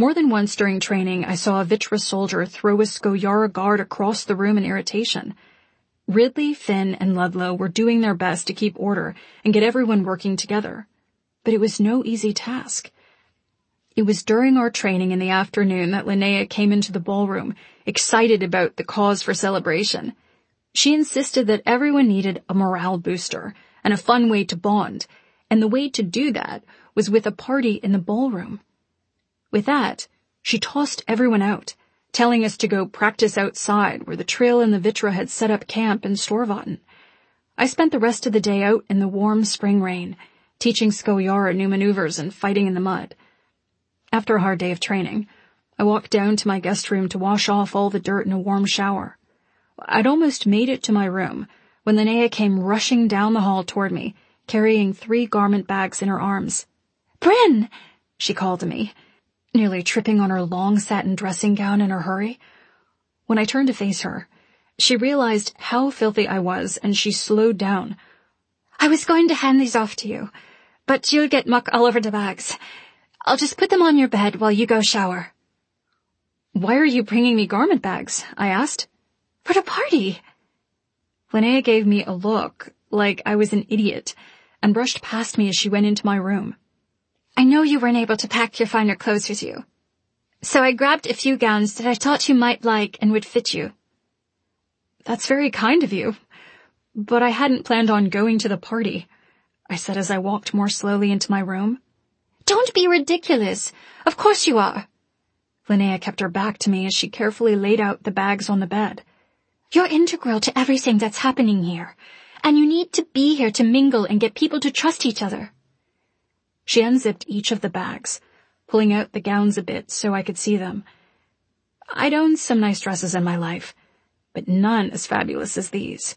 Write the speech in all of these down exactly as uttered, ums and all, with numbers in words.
More than once during training, I saw a Vitra soldier throw a Skoyara guard across the room in irritation. Ridley, Finn, and Ludlow were doing their best to keep order and get everyone working together. But it was no easy task. It was during our training in the afternoon that Linnea came into the ballroom, excited about the cause for celebration. She insisted that everyone needed a morale booster and a fun way to bond, and the way to do that was with a party in the ballroom. With that, she tossed everyone out, telling us to go practice outside where the trail and the Vitra had set up camp in Storvatten. I spent the rest of the day out in the warm spring rain, teaching Skoyara new maneuvers and fighting in the mud. After a hard day of training, I walked down to my guest room to wash off all the dirt in a warm shower. I'd almost made it to my room when Linnea came rushing down the hall toward me, carrying three garment bags in her arms. "Bryn!" she called to me, nearly tripping on her long satin dressing gown in her hurry. When I turned to face her, she realized how filthy I was, and she slowed down. "I was going to hand these off to you, but you'll get muck all over the bags. I'll just put them on your bed while you go shower." "Why are you bringing me garment bags?" I asked. "For the party." Linnea gave me a look like I was an idiot and brushed past me as she went into my room. "I know you weren't able to pack your finer clothes with you, so I grabbed a few gowns that I thought you might like and would fit you." "That's very kind of you, but I hadn't planned on going to the party," I said as I walked more slowly into my room. "Don't be ridiculous. Of course you are." Linnea kept her back to me as she carefully laid out the bags on the bed. "You're integral to everything that's happening here, and you need to be here to mingle and get people to trust each other." She unzipped each of the bags, pulling out the gowns a bit so I could see them. I'd owned some nice dresses in my life, but none as fabulous as these.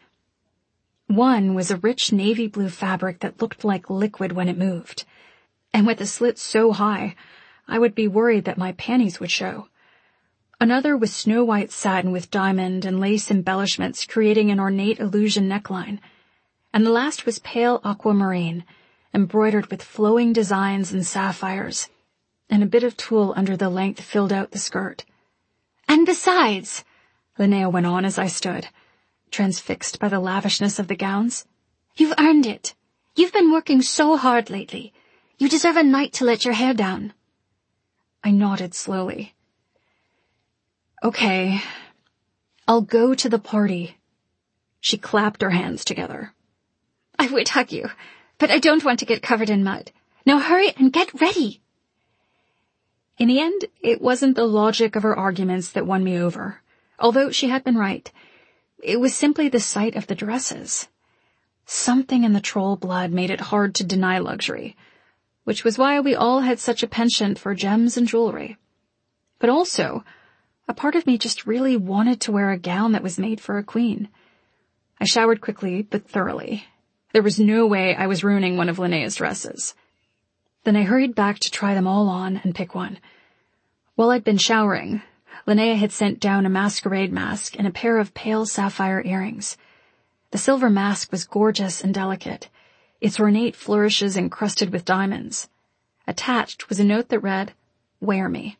One was a rich navy blue fabric that looked like liquid when it moved, and with a slit so high, I would be worried that my panties would show. Another was snow-white satin with diamond and lace embellishments, creating an ornate illusion neckline. And the last was pale aquamarine, embroidered with flowing designs and sapphires, and a bit of tulle under the length filled out the skirt. "And besides," Linnea went on as I stood, transfixed by the lavishness of the gowns, "you've earned it. You've been working so hard lately. You deserve a night to let your hair down." I nodded slowly. "Okay, I'll go to the party." She clapped her hands together. "I would hug you, but I don't want to get covered in mud. Now hurry and get ready." In the end, it wasn't the logic of her arguments that won me over, although she had been right. It was simply the sight of the dresses. Something in the troll blood made it hard to deny luxury, which was why we all had such a penchant for gems and jewelry. But also, a part of me just really wanted to wear a gown that was made for a queen. I showered quickly but thoroughly. There was no way I was ruining one of Linnea's dresses. Then I hurried back to try them all on and pick one. While I'd been showering, Linnea had sent down a masquerade mask and a pair of pale sapphire earrings. The silver mask was gorgeous and delicate, its ornate flourishes encrusted with diamonds. Attached was a note that read, "Wear me."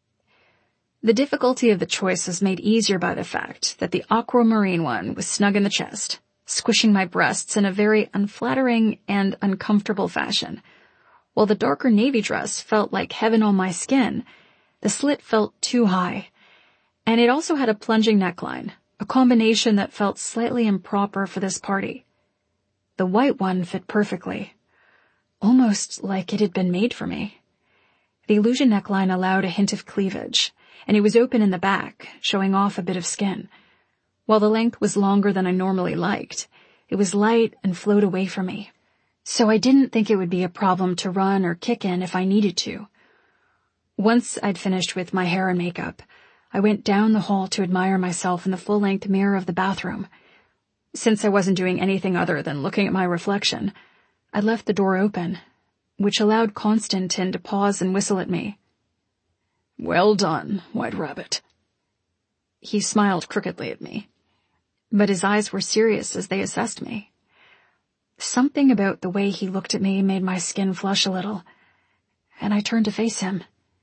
The difficulty of the choice was made easier by the fact that the aquamarine one was snug in the chest, squishing my breasts in a very unflattering and uncomfortable fashion. While the darker navy dress felt like heaven on my skin, the slit felt too high, and it also had a plunging neckline, a combination that felt slightly improper for this party. The white one fit perfectly, almost like it had been made for me. The illusion neckline allowed a hint of cleavage, and it was open in the back, showing off a bit of skin. While the length was longer than I normally liked, it was light and flowed away from me, so I didn't think it would be a problem to run or kick in if I needed to. Once I'd finished with my hair and makeup, I went down the hall to admire myself in the full-length mirror of the bathroom. Since I wasn't doing anything other than looking at my reflection, I left the door open, which allowed Constantine to pause and whistle at me. "Well done, White Rabbit." He smiled crookedly at me, but his eyes were serious as they assessed me. Something about the way he looked at me made my skin flush a little, and I turned to face him.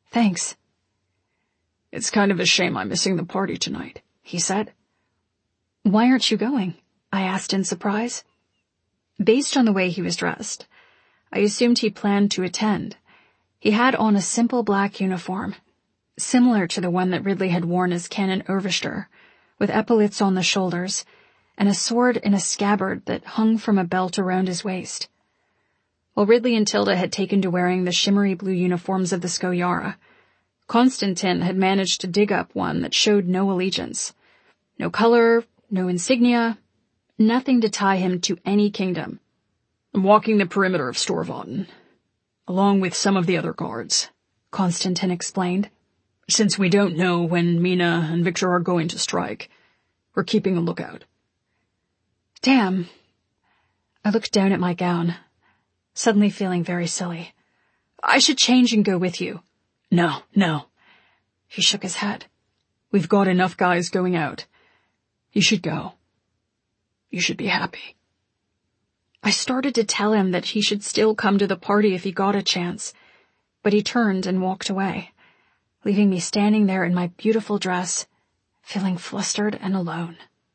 Thanks. It's kind of a shame I'm missing the party tonight, he said. Why aren't you going? I asked in surprise. Based on the way he was dressed, I assumed he planned to attend. He had on a simple black uniform, similar to the one that Ridley had worn as Canon Overster, with epaulets on the shoulders, and a sword in a scabbard that hung from a belt around his waist. While Ridley and Tilda had taken to wearing the shimmery blue uniforms of the Skoyara, Constantin had managed to dig up one that showed no allegiance. No color, no insignia, nothing to tie him to any kingdom. I'm walking the perimeter of Storvaten, along with some of the other guards, Constantin explained. Since we don't know when Mina and Victor are going to strike, we're keeping a lookout. Damn. I looked down at my gown, suddenly feeling very silly. I should change and go with you. No, no. He shook his head. We've got enough guys going out. You should go. You should be happy. I started to tell him that he should still come to the party if he got a chance, but he turned and walked away, leaving me standing there in my beautiful dress, feeling flustered and alone.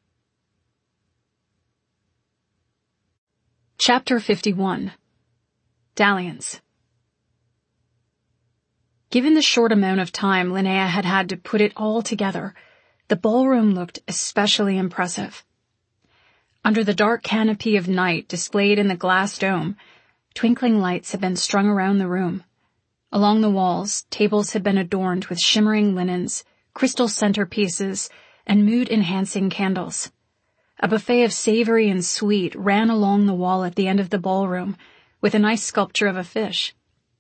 Chapter fifty-one. Dalliance. Given the short amount of time Linnea had had to put it all together, the ballroom looked especially impressive. Under the dark canopy of night displayed in the glass dome, twinkling lights had been strung around the room. Along the walls, tables had been adorned with shimmering linens, crystal centerpieces, and mood-enhancing candles. A buffet of savory and sweet ran along the wall at the end of the ballroom, with a nice sculpture of a fish.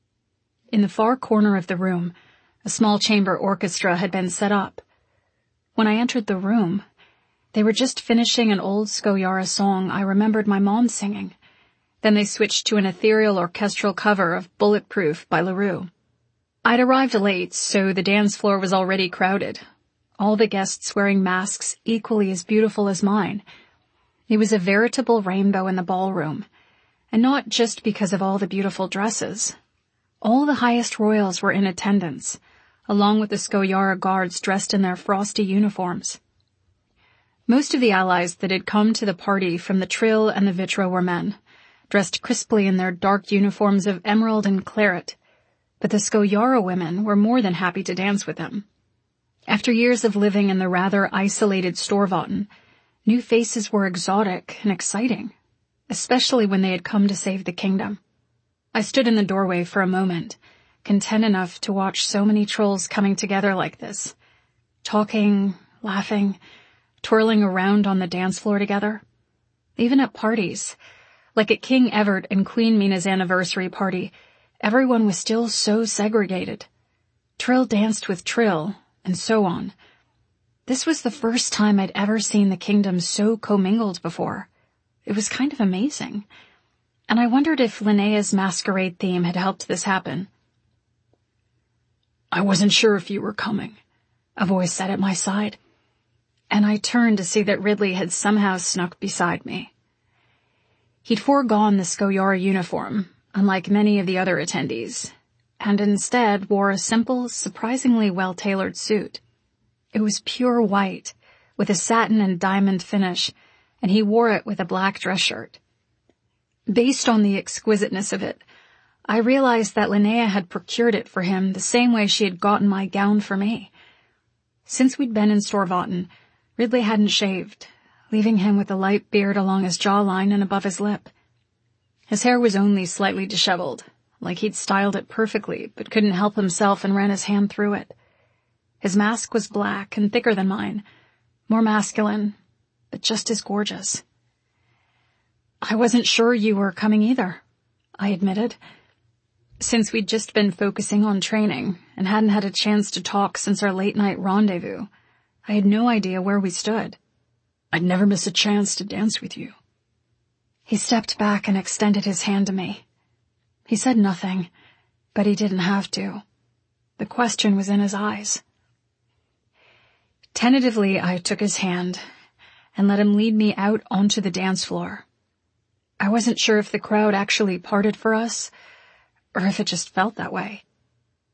In the far corner of the room, a small chamber orchestra had been set up. When I entered the room, they were just finishing an old Skoyara song I remembered my mom singing. Then they switched to an ethereal orchestral cover of Bulletproof by LaRue. I'd arrived late, so the dance floor was already crowded, all the guests wearing masks equally as beautiful as mine. It was a veritable rainbow in the ballroom, and not just because of all the beautiful dresses. All the highest royals were in attendance, along with the Skoyara guards dressed in their frosty uniforms. Most of the allies that had come to the party from the Trill and the Vitra were men, dressed crisply in their dark uniforms of emerald and claret, but the Skoyara women were more than happy to dance with them. After years of living in the rather isolated Storvaten, new faces were exotic and exciting, especially when they had come to save the kingdom. I stood in the doorway for a moment, content enough to watch so many trolls coming together like this, talking, laughing, twirling around on the dance floor together. Even at parties, like at King Evert and Queen Mina's anniversary party, everyone was still so segregated. Trill danced with Trill, and so on. This was the first time I'd ever seen the kingdom so commingled before. It was kind of amazing. And I wondered if Linnea's masquerade theme had helped this happen. I wasn't sure if you were coming, a voice said at my side, and I turned to see that Ridley had somehow snuck beside me. He'd foregone the Skoyara uniform, unlike many of the other attendees, and instead wore a simple, surprisingly well-tailored suit. It was pure white, with a satin and diamond finish, and he wore it with a black dress shirt. Based on the exquisiteness of it, I realized that Linnea had procured it for him the same way she had gotten my gown for me. Since we'd been in Storvaten, Ridley hadn't shaved, leaving him with a light beard along his jawline and above his lip. His hair was only slightly disheveled, like he'd styled it perfectly, but couldn't help himself and ran his hand through it. His mask was black and thicker than mine, more masculine, but just as gorgeous. I wasn't sure you were coming either, I admitted. Since we'd just been focusing on training and hadn't had a chance to talk since our late-night rendezvous, I had no idea where we stood. I'd never miss a chance to dance with you. He stepped back and extended his hand to me. He said nothing, but he didn't have to. The question was in his eyes. Tentatively, I took his hand and let him lead me out onto the dance floor. I wasn't sure if the crowd actually parted for us, or if it just felt that way.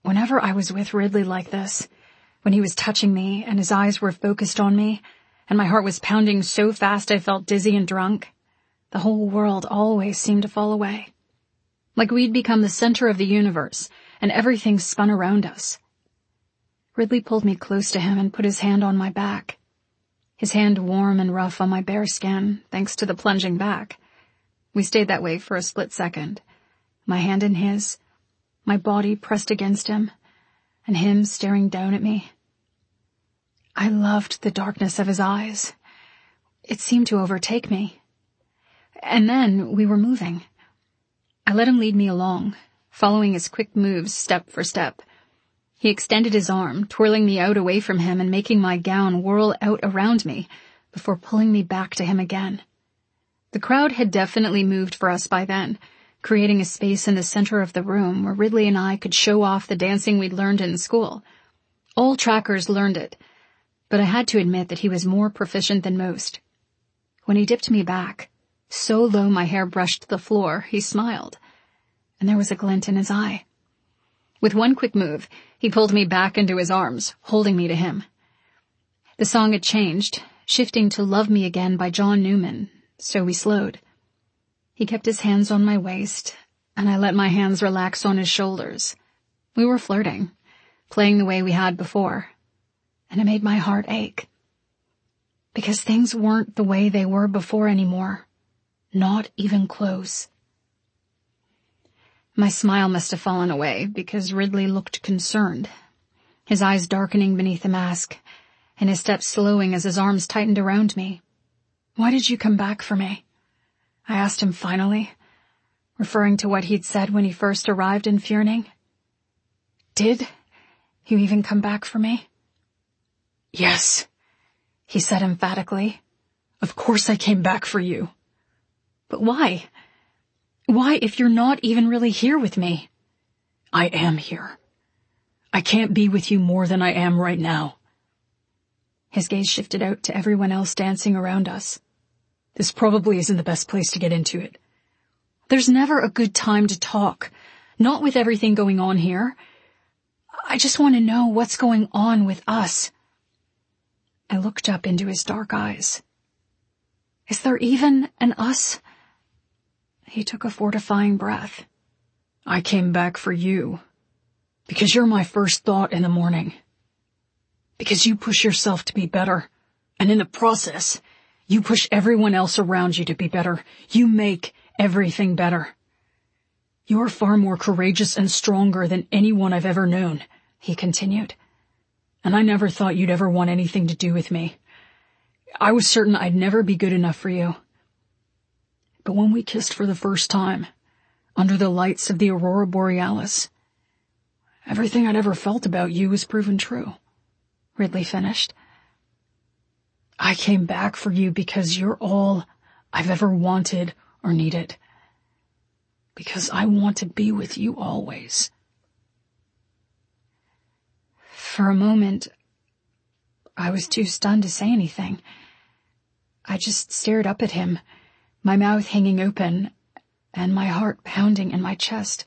Whenever I was with Ridley like this, when he was touching me and his eyes were focused on me, and my heart was pounding so fast I felt dizzy and drunk, the whole world always seemed to fall away. Like we'd become the center of the universe, and everything spun around us. Ridley pulled me close to him and put his hand on my back. His hand warm and rough on my bare skin, thanks to the plunging back. We stayed that way for a split second, my hand in his, my body pressed against him, and him staring down at me. I loved the darkness of his eyes. It seemed to overtake me. And then we were moving. I let him lead me along, following his quick moves step for step. He extended his arm, twirling me out away from him and making my gown whirl out around me before pulling me back to him again. The crowd had definitely moved for us by then, creating a space in the center of the room where Ridley and I could show off the dancing we'd learned in school. All trackers learned it, but I had to admit that he was more proficient than most. When he dipped me back, so low my hair brushed the floor, he smiled, and there was a glint in his eye. With one quick move, he pulled me back into his arms, holding me to him. The song had changed, shifting to Love Me Again by John Newman, so we slowed. He kept his hands on my waist, and I let my hands relax on his shoulders. We were flirting, playing the way we had before, and it made my heart ache. Because things weren't the way they were before anymore, not even close. My smile must have fallen away because Ridley looked concerned, his eyes darkening beneath the mask, and his steps slowing as his arms tightened around me. "Why did you come back for me?" I asked him finally, referring to what he'd said when he first arrived in Furning. "Did you even come back for me?" "Yes," he said emphatically. "Of course I came back for you." "But why? Why, if you're not even really here with me?" "I am here. I can't be with you more than I am right now." His gaze shifted out to everyone else dancing around us. "This probably isn't the best place to get into it." "There's never a good time to talk, not with everything going on here. I just want to know what's going on with us." I looked up into his dark eyes. "Is there even an us?" He took a fortifying breath. "I came back for you, because you're my first thought in the morning. Because you push yourself to be better, and in the process, you push everyone else around you to be better. You make everything better. You're far more courageous and stronger than anyone I've ever known," he continued. "And I never thought you'd ever want anything to do with me. I was certain I'd never be good enough for you. But when we kissed for the first time, under the lights of the Aurora Borealis, everything I'd ever felt about you was proven true," Ridley finished. "I came back for you because you're all I've ever wanted or needed. Because I want to be with you always." For a moment, I was too stunned to say anything. I just stared up at him, my mouth hanging open, and my heart pounding in my chest.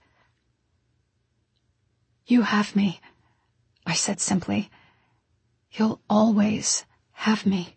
"You have me," I said simply. "You'll always have me."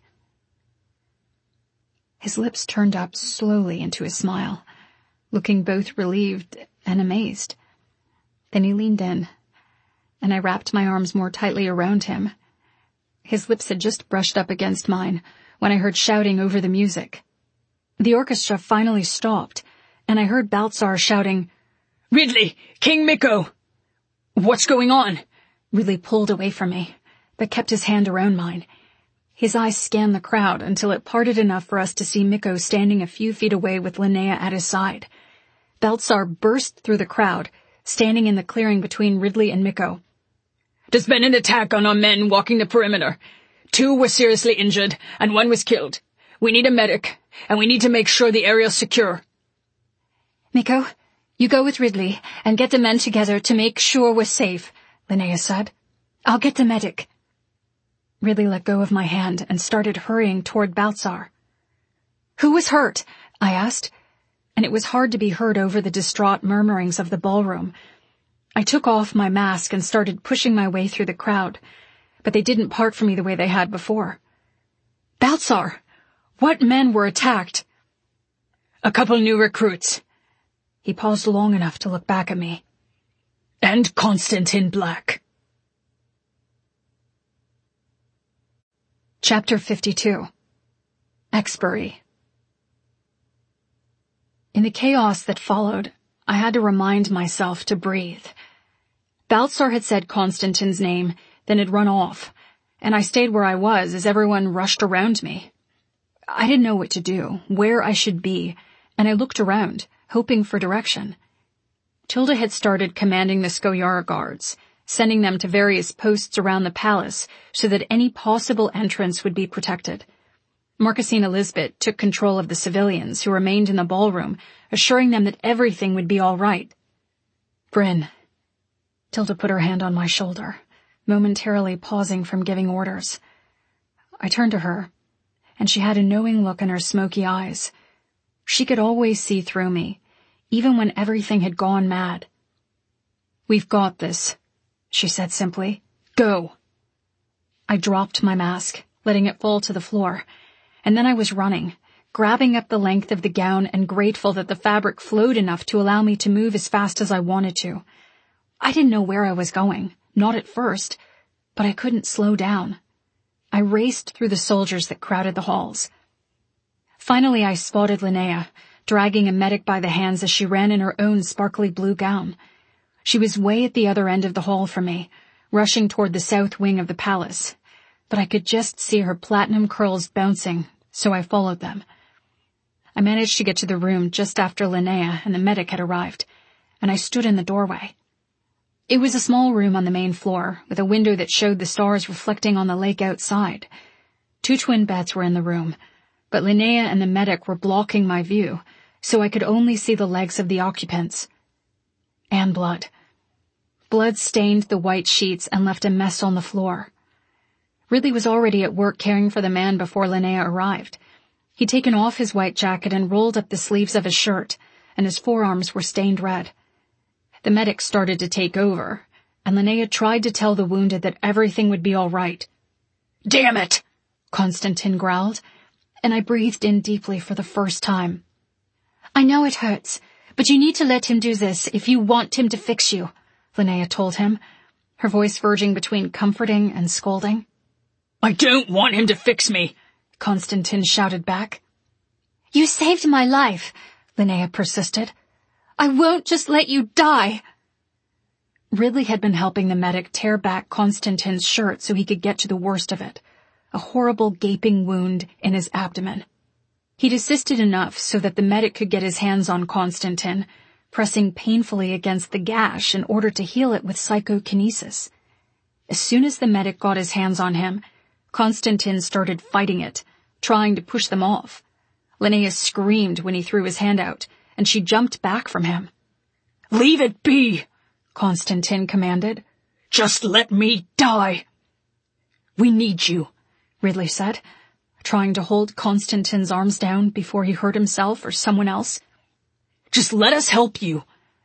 His lips turned up slowly into a smile, looking both relieved and amazed. Then he leaned in, and I wrapped my arms more tightly around him. His lips had just brushed up against mine when I heard shouting over the music. The orchestra finally stopped, and I heard Baltzar shouting, "Ridley! King Miko!" "What's going on?" Ridley pulled away from me, but kept his hand around mine. His eyes scanned the crowd until it parted enough for us to see Miko standing a few feet away with Linnea at his side. Baltzar burst through the crowd, standing in the clearing between Ridley and Miko. "There's been an attack on our men walking the perimeter. Two were seriously injured, and one was killed. We need a medic, and we need to make sure the area's secure." "Miko, you go with Ridley and get the men together to make sure we're safe," Linnea said. "I'll get the medic." Ridley let go of my hand and started hurrying toward Baltzar. "Who was hurt?" I asked, and it was hard to be heard over the distraught murmurings of the ballroom. I took off my mask and started pushing my way through the crowd, but they didn't part from me the way they had before. Baltzar! What men were attacked? A couple new recruits. He paused long enough to look back at me. And Constantin Black. Chapter fifty-two. Expiry. In the chaos that followed, I had to remind myself to breathe. Baltzar had said Constantin's name, then had run off, and I stayed where I was as everyone rushed around me. I didn't know what to do, where I should be, and I looked around, hoping for direction. Tilda had started commanding the Skoyara guards, sending them to various posts around the palace so that any possible entrance would be protected. Marcassine Elizabeth took control of the civilians who remained in the ballroom, assuring them that everything would be all right. Bryn. Tilda put her hand on my shoulder, momentarily pausing from giving orders. I turned to her, and she had a knowing look in her smoky eyes. She could always see through me, even when everything had gone mad. We've got this, she said simply. Go. I dropped my mask, letting it fall to the floor, and then I was running, grabbing up the length of the gown and grateful that the fabric flowed enough to allow me to move as fast as I wanted to. I didn't know where I was going, not at first, but I couldn't slow down. I raced through the soldiers that crowded the halls. Finally, I spotted Linnea, dragging a medic by the hands as she ran in her own sparkly blue gown. She was way at the other end of the hall from me, rushing toward the south wing of the palace, but I could just see her platinum curls bouncing, so I followed them. I managed to get to the room just after Linnea and the medic had arrived, and I stood in the doorway. It was a small room on the main floor, with a window that showed the stars reflecting on the lake outside. Two twin beds were in the room, but Linnea and the medic were blocking my view, so I could only see the legs of the occupants. And blood. Blood stained the white sheets and left a mess on the floor. Ridley was already at work caring for the man before Linnea arrived. He'd taken off his white jacket and rolled up the sleeves of his shirt, and his forearms were stained red. The medic started to take over, and Linnea tried to tell the wounded that everything would be all right. Damn it! Constantin growled, and I breathed in deeply for the first time. I know it hurts, but you need to let him do this if you want him to fix you, Linnea told him, her voice verging between comforting and scolding. I don't want him to fix me, Constantin shouted back. You saved my life, Linnea persisted. I won't just let you die. Ridley had been helping the medic tear back Constantin's shirt so he could get to the worst of it, a horrible gaping wound in his abdomen. He'd assisted enough so that the medic could get his hands on Constantin, pressing painfully against the gash in order to heal it with psychokinesis. As soon as the medic got his hands on him, Constantin started fighting it, trying to push them off. Linnea screamed when he threw his hand out, and she jumped back from him. Leave it be, Constantin commanded. Just let me die. We need you, Ridley said, trying to hold Constantin's arms down before he hurt himself or someone else. Just let us help you.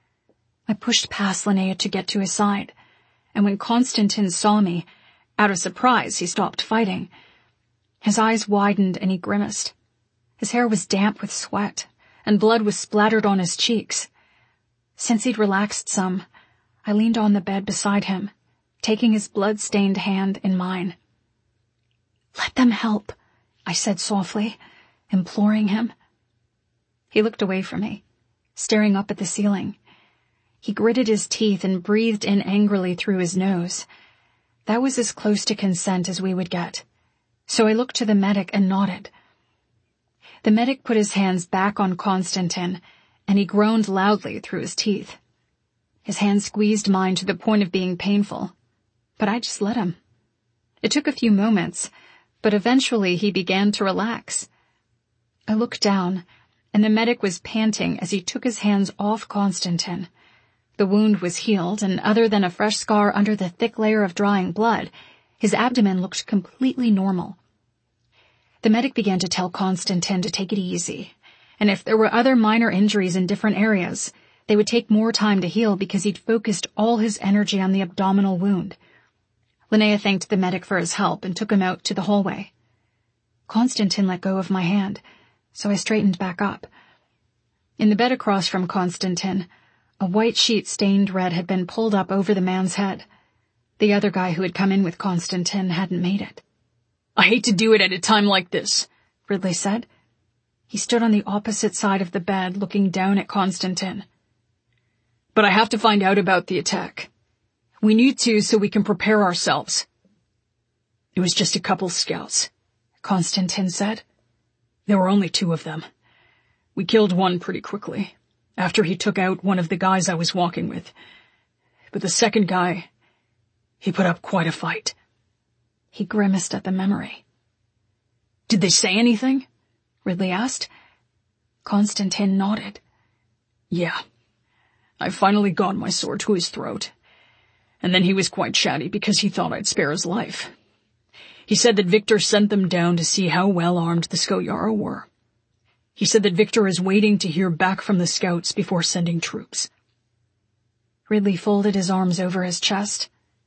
I pushed past Linnea to get to his side, and when Constantin saw me, out of surprise, he stopped fighting. His eyes widened and he grimaced. His hair was damp with sweat, and blood was splattered on his cheeks. Since he'd relaxed some, I leaned on the bed beside him, taking his blood-stained hand in mine. Let them help, I said softly, imploring him. He looked away from me, staring up at the ceiling. He gritted his teeth and breathed in angrily through his nose. That was as close to consent as we would get, so I looked to the medic and nodded. The medic put his hands back on Constantin, and he groaned loudly through his teeth. His hand squeezed mine to the point of being painful, but I just let him. It took a few moments, but eventually he began to relax. I looked down, and the medic was panting as he took his hands off Constantin. The wound was healed, and other than a fresh scar under the thick layer of drying blood, his abdomen looked completely normal. The medic began to tell Constantin to take it easy, and if there were other minor injuries in different areas, They would take more time to heal because he'd focused all his energy on the abdominal wound. Linnea thanked the medic for his help and took him out to the hallway. Constantine let go of my hand, so I straightened back up. In the bed across from Constantine, a white sheet stained red had been pulled up over the man's head. The other guy who had come in with Constantine hadn't made it. "I hate to do it at a time like this," Ridley said. He stood on the opposite side of the bed, looking down at Constantine. "But I have to find out about the attack. We need to so we can prepare ourselves." "It was just a couple scouts," Constantine said. "There were only two of them. We killed one pretty quickly, after he took out one of the guys I was walking with. But the second guy, he put up quite a fight." He grimaced at the memory. "Did they say anything?" Ridley asked. Constantine nodded. "Yeah. I finally got my sword to his throat. And then he was quite chatty because he thought I'd spare his life. He said that Victor sent them down to see how well armed the Skoyara were. He said that Victor is waiting to hear back from the scouts before sending troops." Ridley folded his arms over his chest.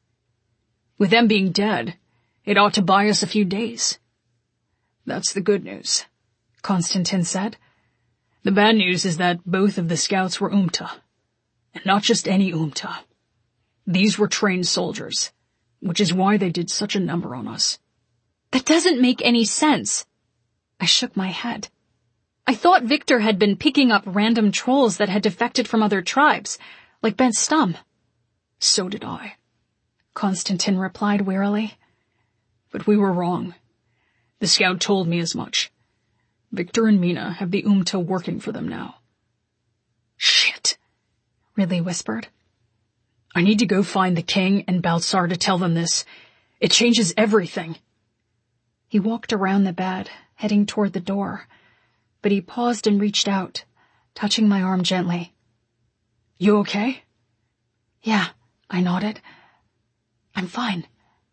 "With them being dead, it ought to buy us a few days." "That's the good news," Constantine said. "The bad news is that both of the scouts were Umta. And not just any Umta. These were trained soldiers, which is why they did such a number on us." "That doesn't make any sense." I shook my head. I thought Victor had been picking up random trolls that had defected from other tribes, like Ben Stum. "So did I," Constantine replied wearily. "But we were wrong. The scout told me as much. Victor and Mina have the Umta working for them now." "Shit," Ridley whispered. "I need to go find the king and Baltzar to tell them this. It changes everything." He walked around the bed, heading toward the door, but he paused and reached out, touching my arm gently. "You okay?" "Yeah," I nodded. "I'm fine."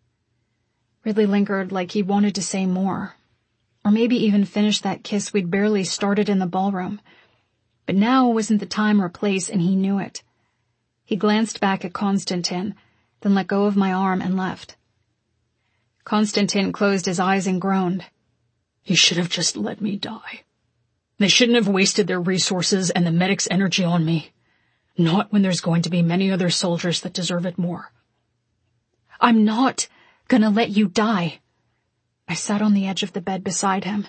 Ridley lingered like he wanted to say more, or maybe even finish that kiss we'd barely started in the ballroom. But now wasn't the time or place, and he knew it. He glanced back at Constantine, then let go of my arm and left. Constantine closed his eyes and groaned. "He should have just let me die. They shouldn't have wasted their resources and the medic's energy on me. Not when there's going to be many other soldiers that deserve it more." "I'm not gonna let you die." I sat on the edge of the bed beside him.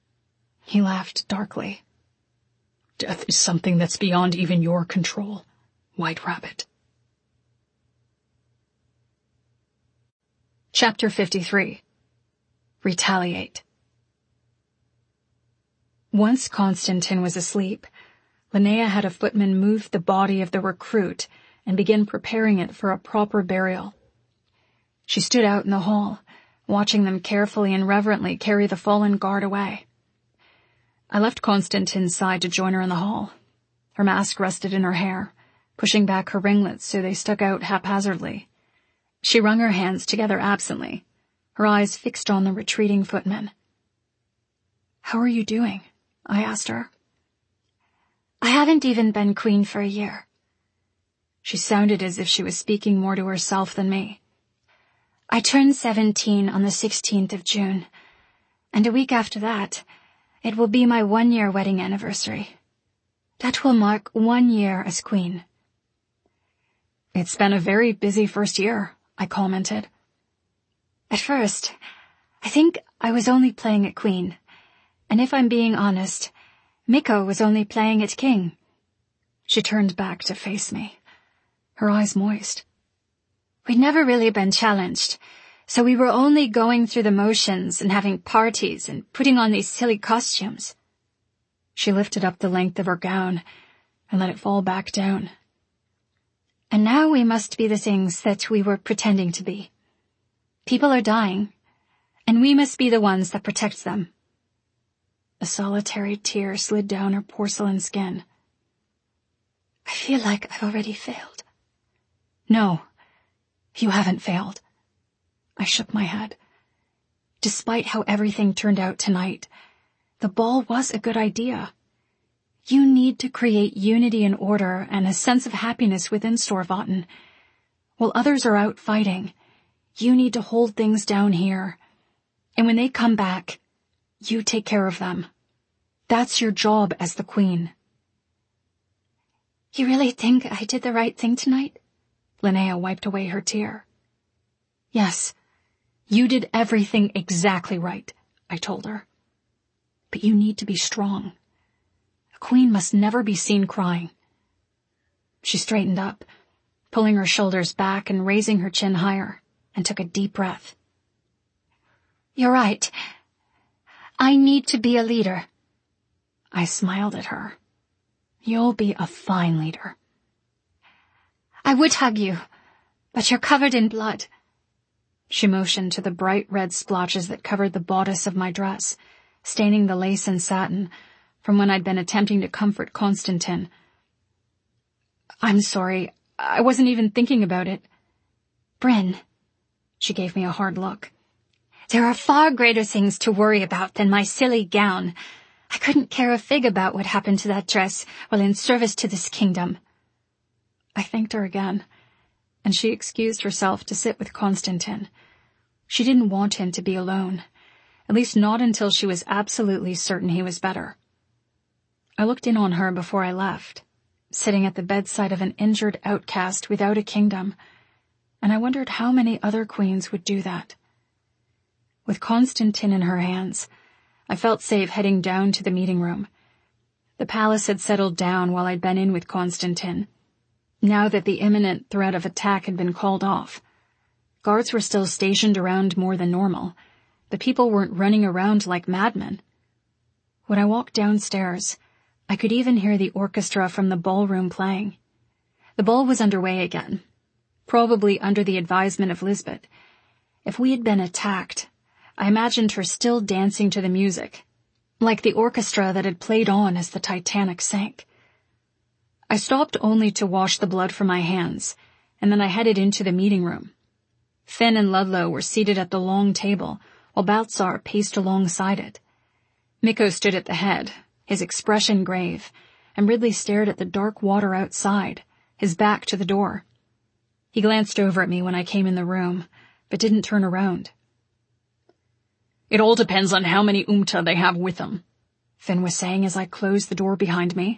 He laughed darkly. "Death is something that's beyond even your control, White Rabbit." Chapter fifty-three. Retaliate. Once Constantine was asleep, Linnea had a footman move the body of the recruit and begin preparing it for a proper burial. She stood out in the hall, watching them carefully and reverently carry the fallen guard away. I left Constantine's side to join her in the hall. Her mask rested in her hair, pushing back her ringlets so they stuck out haphazardly. She wrung her hands together absently, her eyes fixed on the retreating footman. "How are you doing?" I asked her. "I haven't even been queen for a year." She sounded as if she was speaking more to herself than me. "I turned seventeen on the sixteenth of June, and a week after that, it will be my one-year wedding anniversary. That will mark one year as queen." "It's been a very busy first year," I commented. "At first, I think I was only playing at queen, and if I'm being honest, Miko was only playing at king." She turned back to face me, her eyes moist. "We'd never really been challenged, so we were only going through the motions and having parties and putting on these silly costumes." She lifted up the length of her gown and let it fall back down. "And now we must be the things that we were pretending to be. People are dying, and we must be the ones that protect them." A solitary tear slid down her porcelain skin. "I feel like I've already failed." "No, you haven't failed." I shook my head. Despite how everything turned out tonight, the ball was a good idea. You need to create unity and order and a sense of happiness within Storvaten. While others are out fighting, you need to hold things down here. And when they come back, you take care of them. That's your job as the queen. You really think I did the right thing tonight? Linnea wiped away her tear. Yes, you did everything exactly right, I told her. But you need to be strong. A queen must never be seen crying. She straightened up, pulling her shoulders back and raising her chin higher, and took a deep breath. You're right. I need to be a leader. I smiled at her. You'll be a fine leader. I would hug you, but you're covered in blood. She motioned to the bright red splotches that covered the bodice of my dress, staining the lace and satin from when I'd been attempting to comfort Constantine. I'm sorry. I wasn't even thinking about it. Bryn. She gave me a hard look. There are far greater things to worry about than my silly gown. I couldn't care a fig about what happened to that dress while in service to this kingdom. I thanked her again, and she excused herself to sit with Constantine. She didn't want him to be alone, at least not until she was absolutely certain he was better. I looked in on her before I left, sitting at the bedside of an injured outcast without a kingdom, and I wondered how many other queens would do that. With Constantine in her hands, I felt safe heading down to the meeting room. The palace had settled down while I'd been in with Constantine. Now that the imminent threat of attack had been called off, guards were still stationed around more than normal, but people weren't running around like madmen. When I walked downstairs, I could even hear the orchestra from the ballroom playing. The ball was underway again, probably under the advisement of Lisbeth. If we had been attacked, I imagined her still dancing to the music, like the orchestra that had played on as the Titanic sank. I stopped only to wash the blood from my hands, and then I headed into the meeting room. Finn and Ludlow were seated at the long table, while Baltzar paced alongside it. Mikko stood at the head, his expression grave, and Ridley stared at the dark water outside, his back to the door. He glanced over at me when I came in the room, but didn't turn around. It all depends on how many Umta they have with them, Finn was saying as I closed the door behind me.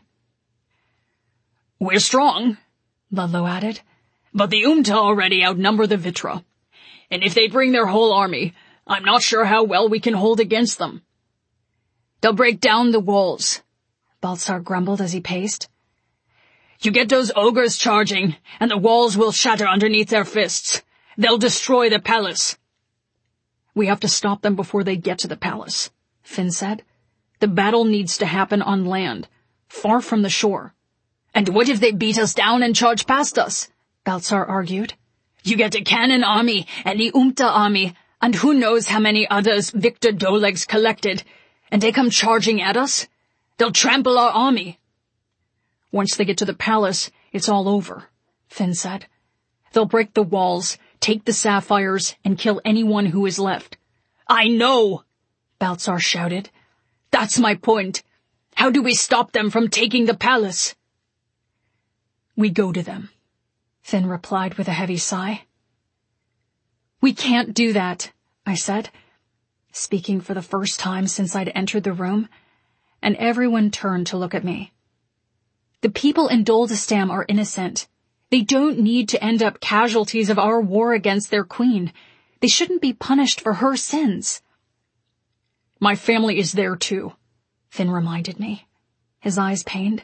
We're strong, Ludlow added, but the Umta already outnumber the Vitra, and if they bring their whole army, I'm not sure how well we can hold against them. They'll break down the walls, Baltzar grumbled as he paced. You get those ogres charging, and the walls will shatter underneath their fists. They'll destroy the palace. We have to stop them before they get to the palace, Finn said. The battle needs to happen on land, far from the shore. And what if they beat us down and charge past us? Baltzar argued. You get a cannon army and the Umta army, and who knows how many others Victor Doleg's collected, and they come charging at us? They'll trample our army. Once they get to the palace, it's all over, Finn said. They'll break the walls, take the sapphires, and kill anyone who is left. I know, Baltzar shouted. That's my point. How do we stop them from taking the palace? We go to them, Finn replied with a heavy sigh. We can't do that, I said, speaking for the first time since I'd entered the room, and everyone turned to look at me. The people in Doldistam are innocent. They don't need to end up casualties of our war against their queen. They shouldn't be punished for her sins. My family is there too, Finn reminded me, his eyes pained.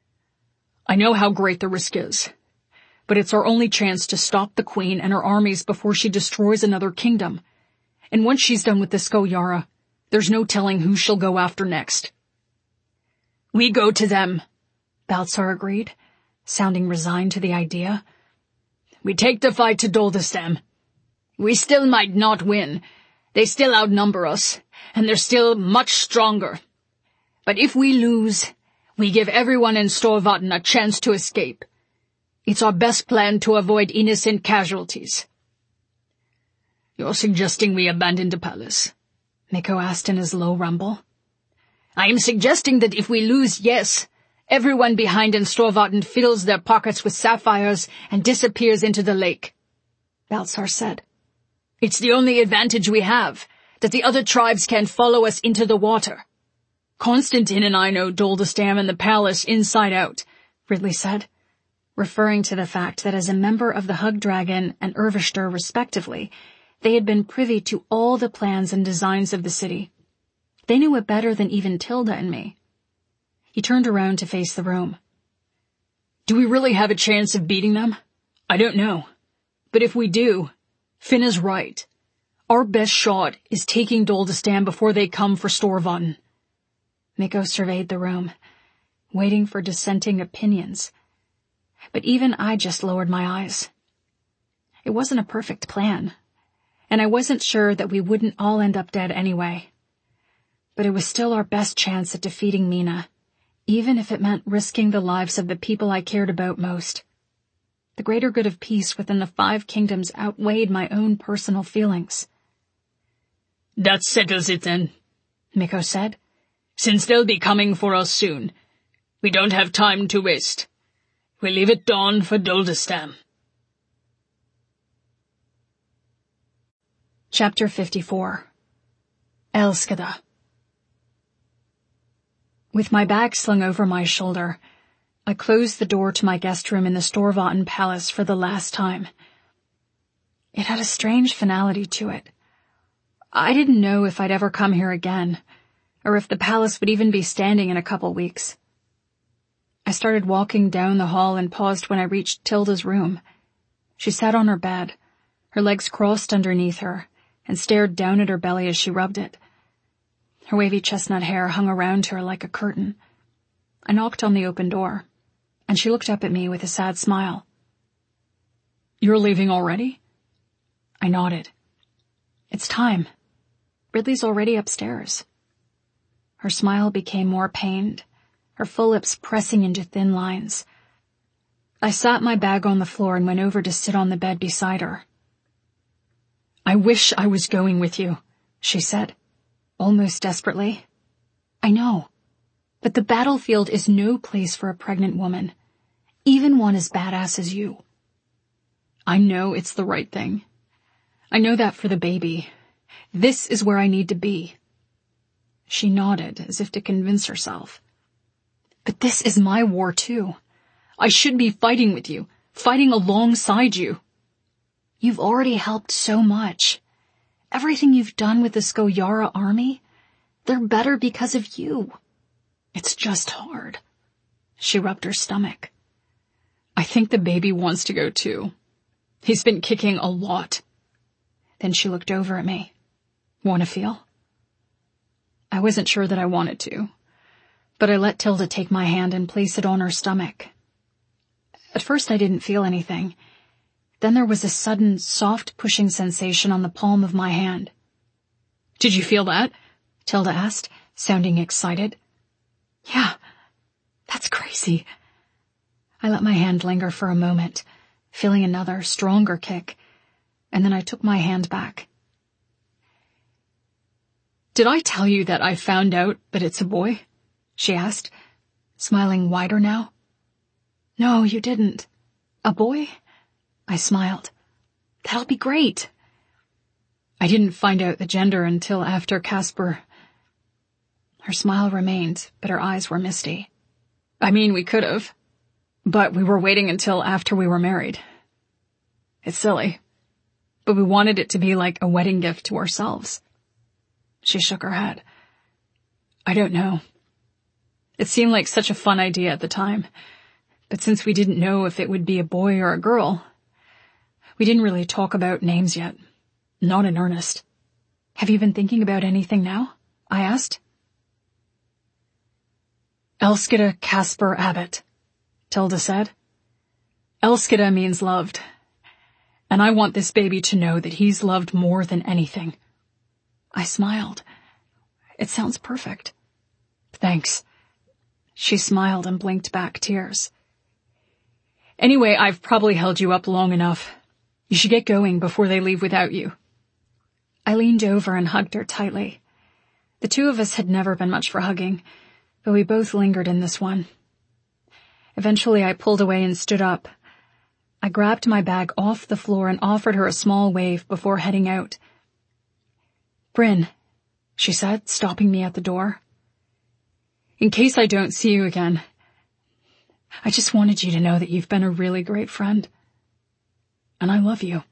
I know how great the risk is, but it's our only chance to stop the queen and her armies before she destroys another kingdom. And once she's done with the Skoyara, there's no telling who she'll go after next. We go to them, Baltzar agreed, sounding resigned to the idea. We take the fight to Doldistam. We still might not win. They still outnumber us, and they're still much stronger. But if we lose, we give everyone in Storvaten a chance to escape. It's our best plan to avoid innocent casualties. You're suggesting we abandon the palace? Mikko asked in his low rumble. I am suggesting that if we lose, yes, Everyone behind in Storvaten fills their pockets with sapphires and disappears into the lake, Baltzar said. It's the only advantage we have, that the other tribes can't follow us into the water. Constantine and I know Doldestam and the palace inside out, Ridley said, referring to the fact that as a member of the Hug Dragon and Irvishter respectively, they had been privy to all the plans and designs of the city. They knew it better than even Tilda and me. He turned around to face the room. Do we really have a chance of beating them? I don't know. But if we do, Finn is right. Our best shot is taking Doldestam before they come for Storvaten. Mikko surveyed the room, waiting for dissenting opinions. But even I just lowered my eyes. It wasn't a perfect plan, and I wasn't sure that we wouldn't all end up dead anyway. But it was still our best chance at defeating Mina, even if it meant risking the lives of the people I cared about most. The greater good of peace within the Five Kingdoms outweighed my own personal feelings. That settles it then, Mikko said. Since they'll be coming for us soon, we don't have time to waste. We'll leave at dawn for Doldestam. Chapter fifty-four. Elskeda. With my bag slung over my shoulder, I closed the door to my guest room in the Storvaten Palace for the last time. It had a strange finality to it. I didn't know if I'd ever come here again, or if the palace would even be standing in a couple weeks. I started walking down the hall and paused when I reached Tilda's room. She sat on her bed, her legs crossed underneath her, and stared down at her belly as she rubbed it. Her wavy chestnut hair hung around her like a curtain. I knocked on the open door, and she looked up at me with a sad smile. You're leaving already? I nodded. It's time. Ridley's already upstairs. Her smile became more pained, her full lips pressing into thin lines. I sat my bag on the floor and went over to sit on the bed beside her. I wish I was going with you, she said, almost desperately. I know, but the battlefield is no place for a pregnant woman, even one as badass as you. I know it's the right thing. I know that for the baby. This is where I need to be. She nodded, as if to convince herself. But this is my war, too. I should be fighting with you, fighting alongside you. You've already helped so much. Everything you've done with the Skoyara army, they're better because of you. It's just hard. She rubbed her stomach. I think the baby wants to go, too. He's been kicking a lot. Then she looked over at me. Want to feel? I wasn't sure that I wanted to, but I let Tilda take my hand and place it on her stomach. At first I didn't feel anything. Then there was a sudden, soft pushing sensation on the palm of my hand. Did you feel that? Tilda asked, sounding excited. Yeah, that's crazy. I let my hand linger for a moment, feeling another, stronger kick, and then I took my hand back. Did I tell you that I found out that it's a boy? She asked, smiling wider now. No, you didn't. A boy? I smiled. That'll be great. I didn't find out the gender until after Casper. Her smile remained, but her eyes were misty. I mean, we could have, but we were waiting until after we were married. It's silly, but we wanted it to be like a wedding gift to ourselves. She shook her head. I don't know. It seemed like such a fun idea at the time, but since we didn't know if it would be a boy or a girl, we didn't really talk about names yet. Not in earnest. Have you been thinking about anything now? I asked. Elskeda Casper Abbott, Tilda said. Elskeda means loved, and I want this baby to know that he's loved more than anything. I smiled. It sounds perfect. Thanks. She smiled and blinked back tears. Anyway, I've probably held you up long enough. You should get going before they leave without you. I leaned over and hugged her tightly. The two of us had never been much for hugging, but we both lingered in this one. Eventually I pulled away and stood up. I grabbed my bag off the floor and offered her a small wave before heading out. "Bryn," she said, stopping me at the door. "In case I don't see you again, I just wanted you to know that you've been a really great friend. And I love you."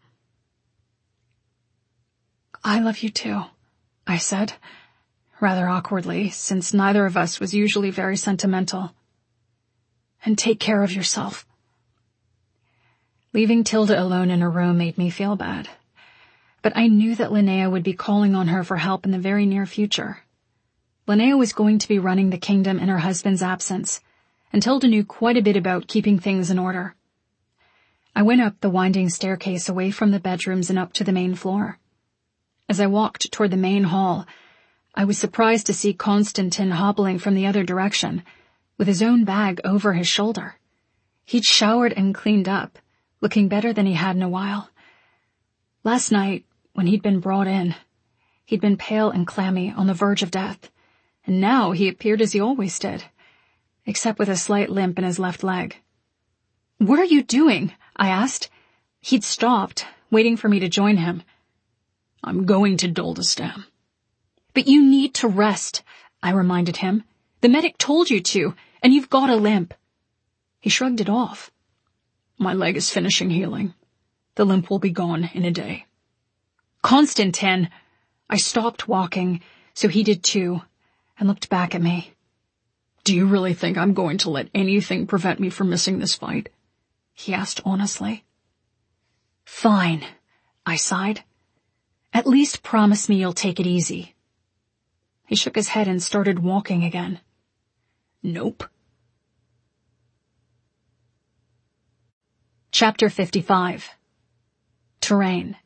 "I love you too," I said, rather awkwardly, since neither of us was usually very sentimental. "And take care of yourself." Leaving Tilda alone in her room made me feel bad, but I knew that Linnea would be calling on her for help in the very near future. Linnea was going to be running the kingdom in her husband's absence, and Tilda knew quite a bit about keeping things in order. I went up the winding staircase away from the bedrooms and up to the main floor. As I walked toward the main hall, I was surprised to see Constantine hobbling from the other direction, with his own bag over his shoulder. He'd showered and cleaned up, looking better than he had in a while. Last night, when he'd been brought in, he'd been pale and clammy, on the verge of death, and now he appeared as he always did, except with a slight limp in his left leg. "What are you doing?" I asked. He'd stopped, waiting for me to join him. "I'm going to Doldestam." "But you need to rest," I reminded him. "The medic told you to, and you've got a limp." He shrugged it off. "My leg is finishing healing. The limp will be gone in a day." "Constantine!" I stopped walking, so he did too, and looked back at me. "Do you really think I'm going to let anything prevent me from missing this fight?" he asked honestly. "Fine," I sighed. "At least promise me you'll take it easy." He shook his head and started walking again. "Nope." Chapter fifty-five. Terrain.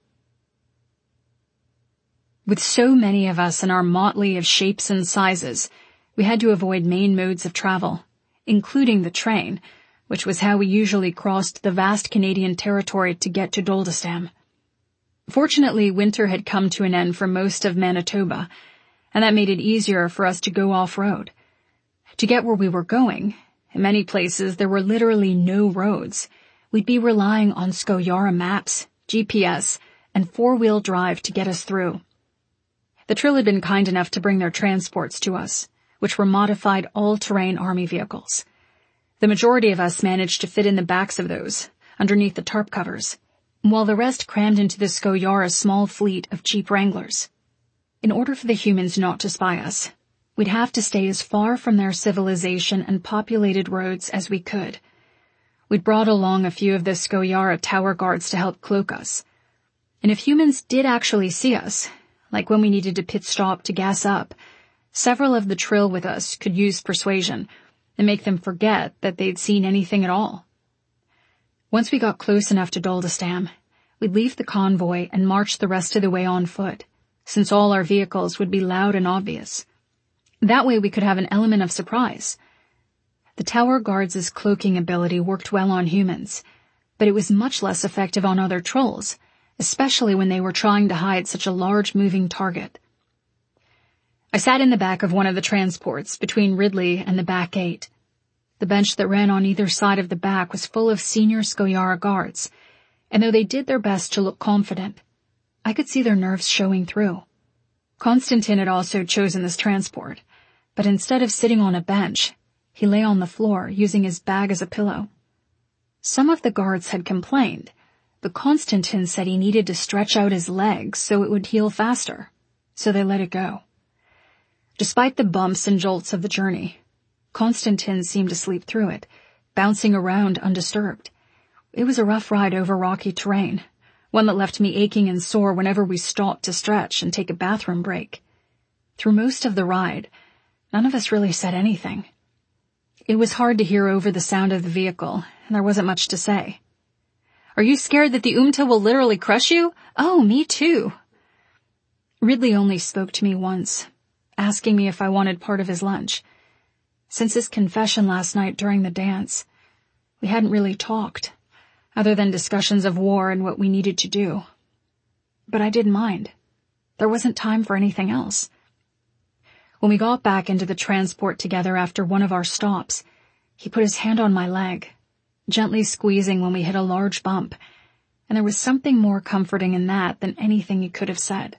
With so many of us in our motley of shapes and sizes, we had to avoid main modes of travel, including the train, which was how we usually crossed the vast Canadian territory to get to Doldestam. Fortunately, winter had come to an end for most of Manitoba, and that made it easier for us to go off-road. To get where we were going, in many places there were literally no roads. We'd be relying on Skoyara maps, G P S, and four-wheel drive to get us through. The Trill had been kind enough to bring their transports to us, which were modified all-terrain army vehicles. The majority of us managed to fit in the backs of those, underneath the tarp covers, while the rest crammed into the Skoyara's small fleet of Jeep Wranglers. In order for the humans not to spy us, we'd have to stay as far from their civilization and populated roads as we could. We'd brought along a few of the Skoyara tower guards to help cloak us. And if humans did actually see us, like when we needed to pit stop to gas up, several of the Trill with us could use persuasion and make them forget that they'd seen anything at all. Once we got close enough to Doldestam, we'd leave the convoy and march the rest of the way on foot, since all our vehicles would be loud and obvious. That way we could have an element of surprise. The tower guards' cloaking ability worked well on humans, but it was much less effective on other trolls, especially when they were trying to hide such a large moving target. I sat in the back of one of the transports, between Ridley and the back gate. The bench that ran on either side of the back was full of senior Skoyara guards, and though they did their best to look confident, I could see their nerves showing through. Constantine had also chosen this transport, but instead of sitting on a bench, he lay on the floor, using his bag as a pillow. Some of the guards had complained, but Constantine said he needed to stretch out his legs so it would heal faster, so they let it go. Despite the bumps and jolts of the journey, Constantine seemed to sleep through it, bouncing around undisturbed. It was a rough ride over rocky terrain, one that left me aching and sore whenever we stopped to stretch and take a bathroom break. Through most of the ride, none of us really said anything. It was hard to hear over the sound of the vehicle, and there wasn't much to say. "Are you scared that the Umta will literally crush you?" "Oh, me too." Ridley only spoke to me once, asking me if I wanted part of his lunch. Since his confession last night during the dance, we hadn't really talked, other than discussions of war and what we needed to do. But I didn't mind. There wasn't time for anything else. When we got back into the transport together after one of our stops, He put his hand on my leg, gently squeezing when we hit a large bump, and there was something more comforting in that than anything he could have said.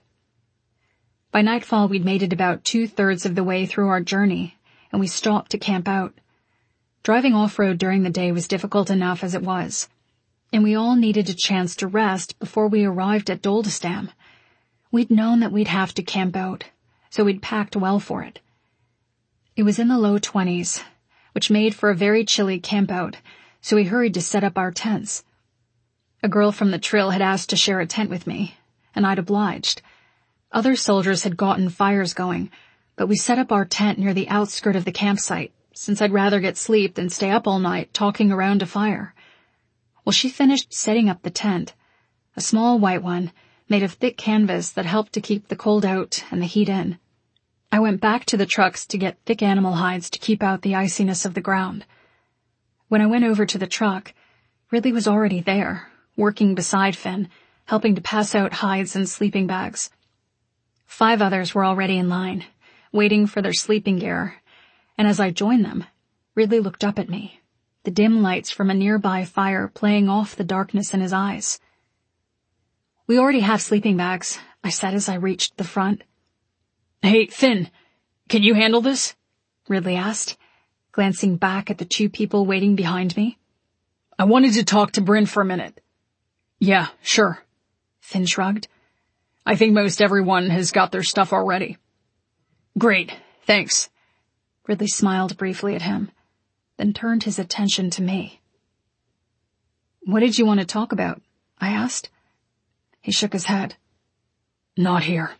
By nightfall, we'd made it about two-thirds of the way through our journey, and we stopped to camp out. Driving off-road during the day was difficult enough as it was, and we all needed a chance to rest before we arrived at Doldestam. We'd known that we'd have to camp out, so we'd packed well for it. It was in the low twenties, which made for a very chilly camp-out, so we hurried to set up our tents. A girl from the Trill had asked to share a tent with me, and I'd obliged. Other soldiers had gotten fires going, but we set up our tent near the outskirt of the campsite, since I'd rather get sleep than stay up all night talking around a fire. Well, she finished setting up the tent, a small white one, made of thick canvas that helped to keep the cold out and the heat in. I went back to the trucks to get thick animal hides to keep out the iciness of the ground. When I went over to the truck, Ridley was already there, working beside Finn, helping to pass out hides and sleeping bags. Five others were already in line, waiting for their sleeping gear, and as I joined them, Ridley looked up at me, the dim lights from a nearby fire playing off the darkness in his eyes. "We already have sleeping bags," I said as I reached the front. "Hey, Finn, can you handle this?" Ridley asked, glancing back at the two people waiting behind me. "I wanted to talk to Bryn for a minute." "Yeah, sure," Finn shrugged. "I think most everyone has got their stuff already." "Great, thanks." Ridley smiled briefly at him, then turned his attention to me. "What did you want to talk about?" I asked. He shook his head. "Not here."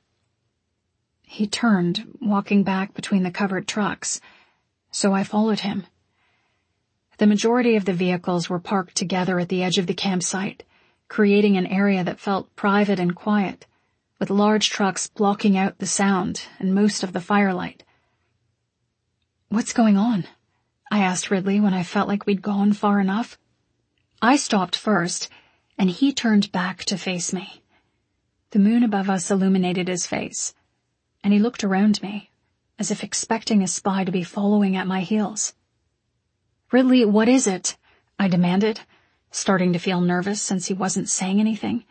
He turned, walking back between the covered trucks, so I followed him. The majority of the vehicles were parked together at the edge of the campsite, creating an area that felt private and quiet, with large trucks blocking out the sound and most of the firelight. "What's going on?" I asked Ridley when I felt like we'd gone far enough. I stopped first, and he turned back to face me. The moon above us illuminated his face, and he looked around me, as if expecting a spy to be following at my heels. "Ridley, what is it?" I demanded, starting to feel nervous since he wasn't saying anything.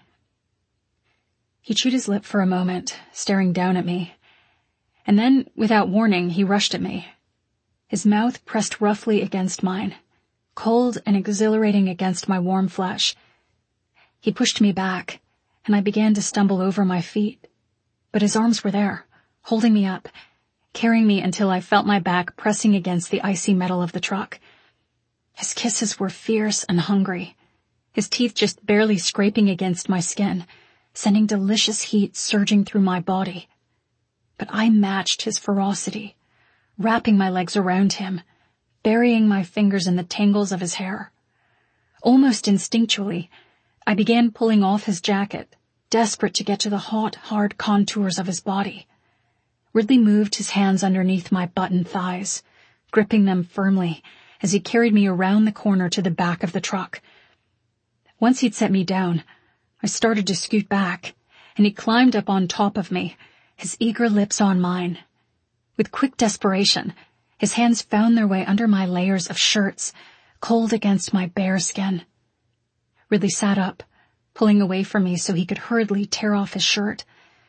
He chewed his lip for a moment, staring down at me, and then, without warning, he rushed at me. His mouth pressed roughly against mine, cold and exhilarating against my warm flesh. He pushed me back, and I began to stumble over my feet, but his arms were there, holding me up, carrying me until I felt my back pressing against the icy metal of the truck. His kisses were fierce and hungry, his teeth just barely scraping against my skin, sending delicious heat surging through my body. But I matched his ferocity, wrapping my legs around him, burying my fingers in the tangles of his hair. Almost instinctually, I began pulling off his jacket, desperate to get to the hot, hard contours of his body. Ridley moved his hands underneath my buttoned thighs, gripping them firmly as he carried me around the corner to the back of the truck. Once he'd set me down, I started to scoot back, and he climbed up on top of me, his eager lips on mine. With quick desperation, his hands found their way under my layers of shirts, cold against my bare skin. Ridley sat up, pulling away from me so he could hurriedly tear off his shirt.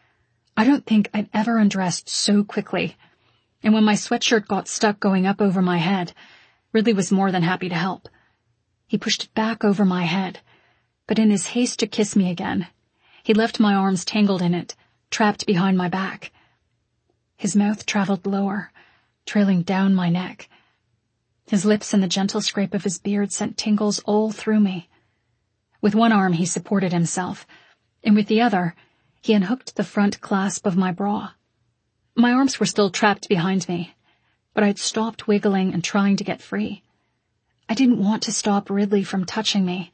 I don't think I'd ever undressed so quickly, and when my sweatshirt got stuck going up over my head, Ridley was more than happy to help. He pushed it back over my head, but in his haste to kiss me again, he left my arms tangled in it, trapped behind my back. His mouth traveled lower, trailing down my neck. His lips and the gentle scrape of his beard sent tingles all through me. With one arm he supported himself, and with the other, he unhooked the front clasp of my bra. My arms were still trapped behind me, but I'd stopped wiggling and trying to get free. I didn't want to stop Ridley from touching me.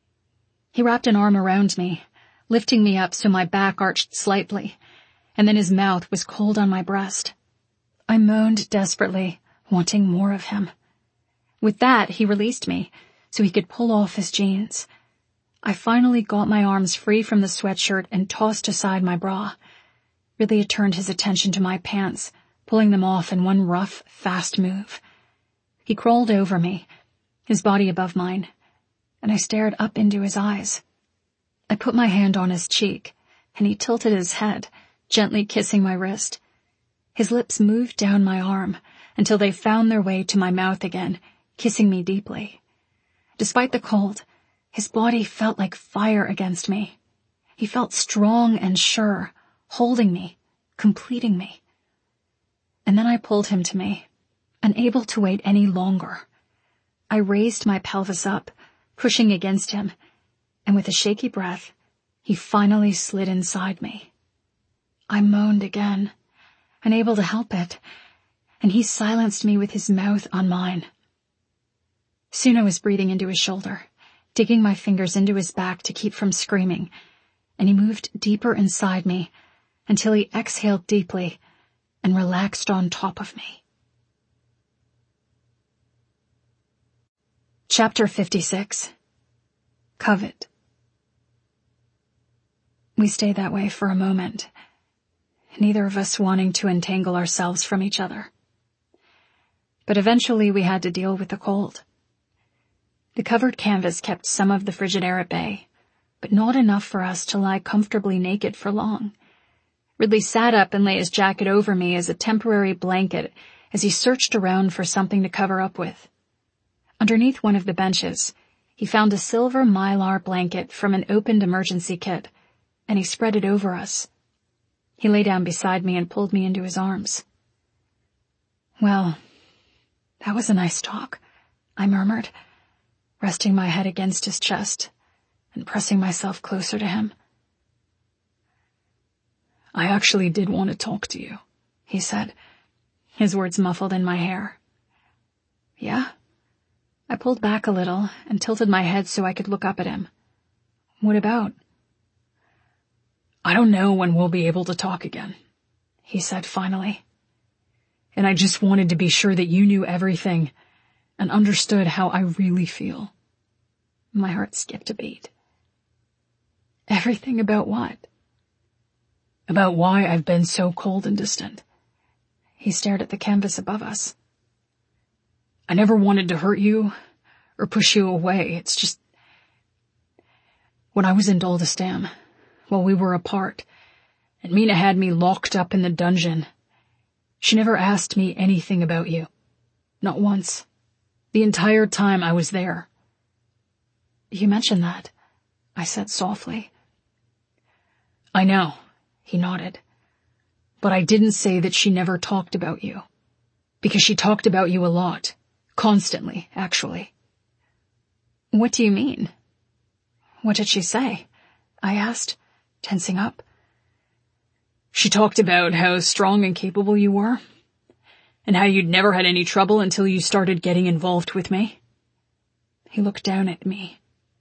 He wrapped an arm around me, lifting me up so my back arched slightly, and then his mouth was cold on my breast. I moaned desperately, wanting more of him. With that, he released me, so he could pull off his jeans. I finally got my arms free from the sweatshirt and tossed aside my bra. Ridley had turned his attention to my pants, pulling them off in one rough, fast move. He crawled over me, his body above mine, and I stared up into his eyes. I put my hand on his cheek, and he tilted his head, gently kissing my wrist. His lips moved down my arm until they found their way to my mouth again, kissing me deeply. Despite the cold, his body felt like fire against me. He felt strong and sure, holding me, completing me. And then I pulled him to me, unable to wait any longer. I raised my pelvis up, pushing against him, and with a shaky breath, he finally slid inside me. I moaned again, unable to help it, and he silenced me with his mouth on mine. Soon I was breathing into his shoulder, digging my fingers into his back to keep from screaming, and he moved deeper inside me until he exhaled deeply and relaxed on top of me. Chapter fifty-six. Covet. We stayed that way for a moment, neither of us wanting to entangle ourselves from each other. But eventually we had to deal with the cold. The covered canvas kept some of the frigid air at bay, but not enough for us to lie comfortably naked for long. Ridley sat up and lay his jacket over me as a temporary blanket as he searched around for something to cover up with. Underneath one of the benches, he found a silver mylar blanket from an opened emergency kit, and he spread it over us. He lay down beside me and pulled me into his arms. "Well, that was a nice talk," I murmured, resting my head against his chest and pressing myself closer to him. "I actually did want to talk to you," he said, his words muffled in my hair. "Yeah?" I pulled back a little and tilted my head so I could look up at him. "What about?" "I don't know when we'll be able to talk again," he said finally. "And I just wanted to be sure that you knew everything and understood how I really feel." My heart skipped a beat. "Everything about what?" "About why I've been so cold and distant." He stared at the canvas above us. "I never wanted to hurt you or push you away. It's just, when I was in Doldistam, while we were apart, and Mina had me locked up in the dungeon, she never asked me anything about you. Not once. The entire time I was there." "You mentioned that," I said softly. "I know," he nodded. "But I didn't say that she never talked about you. Because she talked about you a lot. Constantly, actually." "What do you mean?" "What did she say?" I asked, tensing up. "She talked about how strong and capable you were, and how you'd never had any trouble until you started getting involved with me." He looked down at me.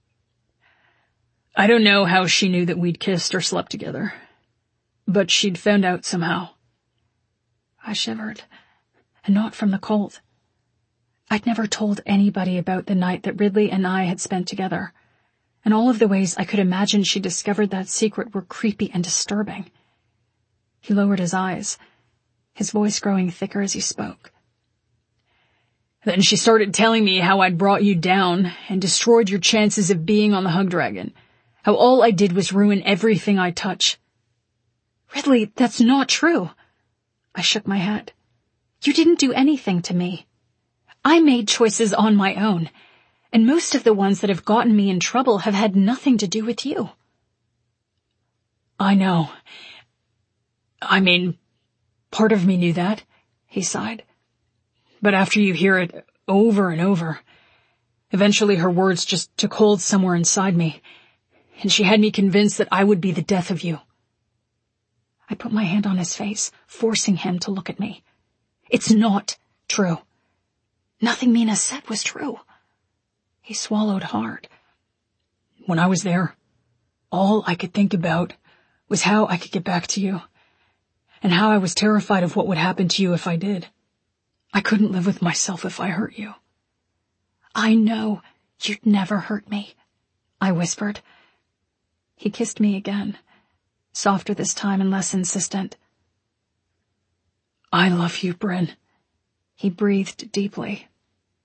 "I don't know how she knew that we'd kissed or slept together, but she'd found out somehow." I shivered, and not from the cold. I'd never told anybody about the night that Ridley and I had spent together, and all of the ways I could imagine she discovered that secret were creepy and disturbing. He lowered his eyes, his voice growing thicker as he spoke. "Then she started telling me how I'd brought you down and destroyed your chances of being on the Hug Dragon, how all I did was ruin everything I touch." "Ridley, that's not true." I shook my head. "You didn't do anything to me. I made choices on my own, and most of the ones that have gotten me in trouble have had nothing to do with you." "I know. I mean, part of me knew that," he sighed. "But after you hear it over and over, eventually her words just took hold somewhere inside me, and she had me convinced that I would be the death of you." I put my hand on his face, forcing him to look at me. "It's not true. Nothing Mina said was true." He swallowed hard. "When I was there, all I could think about was how I could get back to you, and how I was terrified of what would happen to you if I did. I couldn't live with myself if I hurt you." "I know you'd never hurt me," I whispered. He kissed me again, softer this time and less insistent. "I love you, Bryn," he breathed deeply.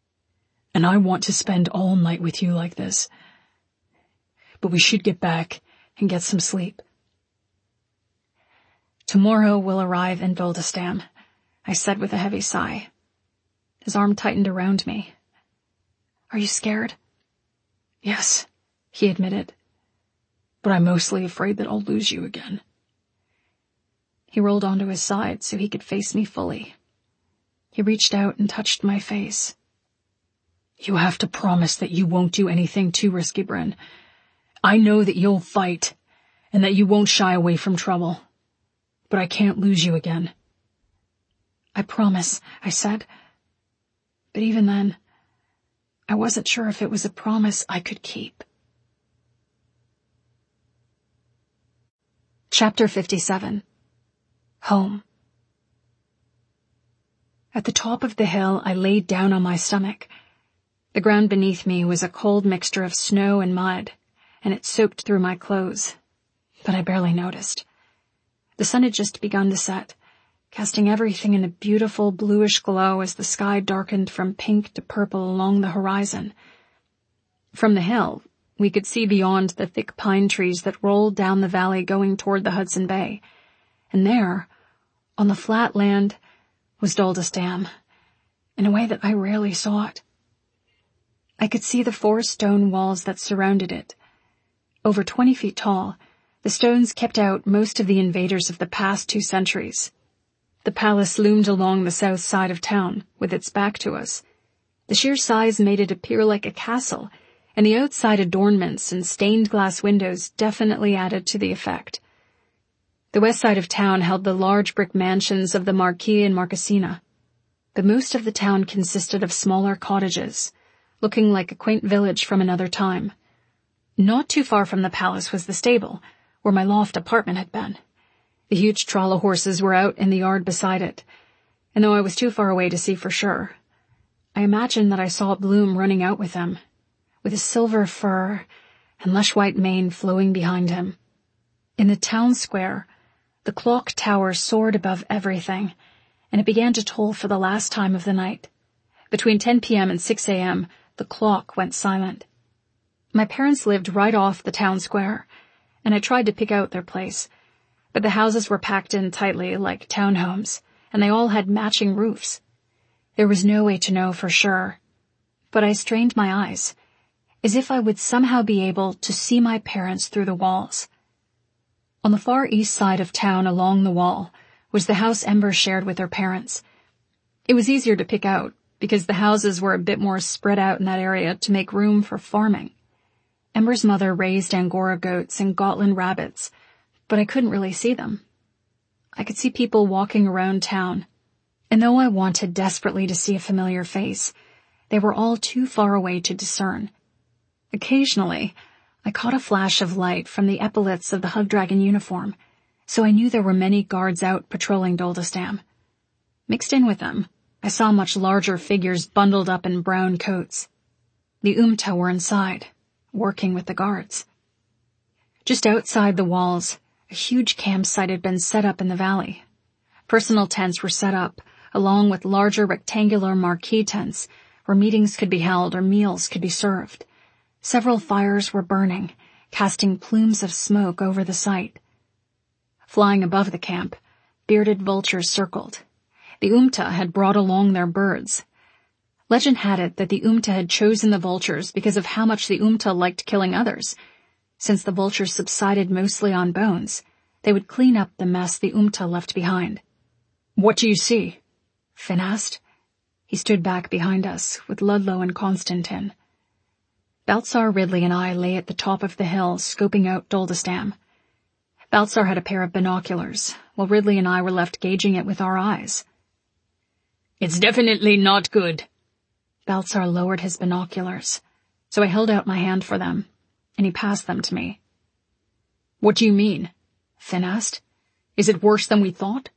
and I want to spend all night with you like this. But we should get back and get some sleep. Tomorrow we'll arrive in Doldestam, I said with a heavy sigh. His arm tightened around me. Are you scared? Yes, he admitted. But I'm mostly afraid that I'll lose you again. He rolled onto his side so he could face me fully. He reached out and touched my face. You have to promise that you won't do anything too risky, Bryn. I know that you'll fight, and that you won't shy away from trouble. But I can't lose you again. I promise, I said. But even then, I wasn't sure if it was a promise I could keep. Chapter fifty-seven. Home. At the top of the hill, I laid down on my stomach. The ground beneath me was a cold mixture of snow and mud, and it soaked through my clothes, but I barely noticed. The sun had just begun to set, casting everything in a beautiful bluish glow as the sky darkened from pink to purple along the horizon. From the hill, we could see beyond the thick pine trees that rolled down the valley going toward the Hudson Bay, and there, on the flat land, was Doldestam, in a way that I rarely saw it. I could see the four stone walls that surrounded it. Over twenty feet tall, the stones kept out most of the invaders of the past two centuries. The palace loomed along the south side of town, with its back to us. The sheer size made it appear like a castle, and the outside adornments and stained glass windows definitely added to the effect. The west side of town held the large brick mansions of the Marquis and Marquesina, but most of the town consisted of smaller cottages, looking like a quaint village from another time. Not too far from the palace was the stable, where my loft apartment had been. The huge trolley horses were out in the yard beside it, and though I was too far away to see for sure, I imagined that I saw Bloom running out with them, with his silver fur and lush white mane flowing behind him. In the town square, the clock tower soared above everything, and it began to toll for the last time of the night. Between ten p.m. and six a.m., the clock went silent. My parents lived right off the town square, and I tried to pick out their place, but the houses were packed in tightly like townhomes, and they all had matching roofs. There was no way to know for sure, but I strained my eyes, as if I would somehow be able to see my parents through the walls. On the far east side of town along the wall was the house Ember shared with her parents. It was easier to pick out, because the houses were a bit more spread out in that area to make room for farming. Ember's mother raised Angora goats and Gotland rabbits, but I couldn't really see them. I could see people walking around town, and though I wanted desperately to see a familiar face, they were all too far away to discern. Occasionally, I caught a flash of light from the epaulets of the Hugdragon uniform, so I knew there were many guards out patrolling Doldestam. Mixed in with them, I saw much larger figures bundled up in brown coats. The Umta were inside, working with the guards. Just outside the walls, a huge campsite had been set up in the valley. Personal tents were set up, along with larger rectangular marquee tents, where meetings could be held or meals could be served. Several fires were burning, casting plumes of smoke over the site. Flying above the camp, bearded vultures circled. The Umta had brought along their birds. Legend had it that the Umta had chosen the vultures because of how much the Umta liked killing others. Since the vultures subsided mostly on bones, they would clean up the mess the Umta left behind. "What do you see?" Finn asked. He stood back behind us, with Ludlow and Constantine. Baltzar, Ridley, and I lay at the top of the hill, scoping out Doldestam. Baltzar had a pair of binoculars, while Ridley and I were left gauging it with our eyes. "It's definitely not good." Baltzar lowered his binoculars, so I held out my hand for them, and he passed them to me. "What do you mean?" Finn asked. "Is it worse than we thought?"